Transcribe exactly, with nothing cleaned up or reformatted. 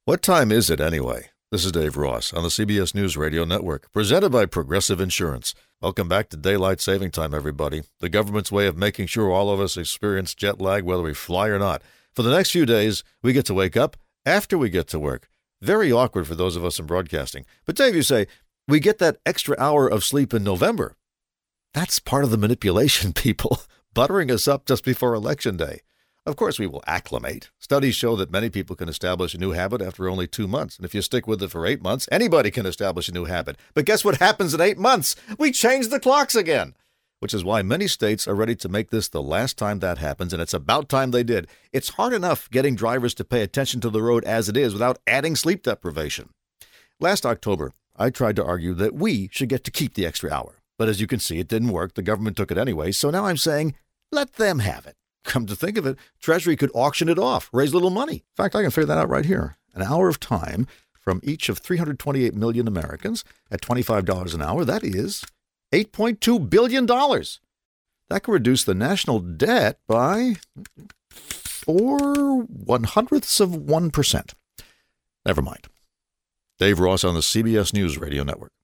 What time is it anyway? This is Dave Ross on the C B S News Radio Network, presented by Progressive Insurance. Welcome back to Daylight Saving Time, everybody. The government's way of making sure all of us experience jet lag, whether we fly or not. For the next few days, we get to wake up after we get to work. Very awkward for those of us in broadcasting. But Dave, you say, we get that extra hour of sleep in November. That's part of the manipulation, people, buttering us up just before Election Day. Of course, we will acclimate. Studies show that many people can establish a new habit after only two months. And if you stick with it for eight months, anybody can establish a new habit. But guess what happens in eight months? We change the clocks again, which is why many states are ready to make this the last time that happens. And it's about time they did. It's hard enough getting drivers to pay attention to the road as it is without adding sleep deprivation. Last October, I tried to argue that we should get to keep the extra hour. But as you can see, it didn't work. The government took it anyway. So now I'm saying, let them have it. Come to think of it, Treasury could auction it off, raise a little money. In fact, I can figure that out right here. An hour of time from each of three hundred twenty-eight million Americans at twenty-five dollars an hour, that is eight point two billion dollars. That could reduce the national debt by four one-hundredths of one percent. Never mind. Dave Ross on the C B S News Radio Network.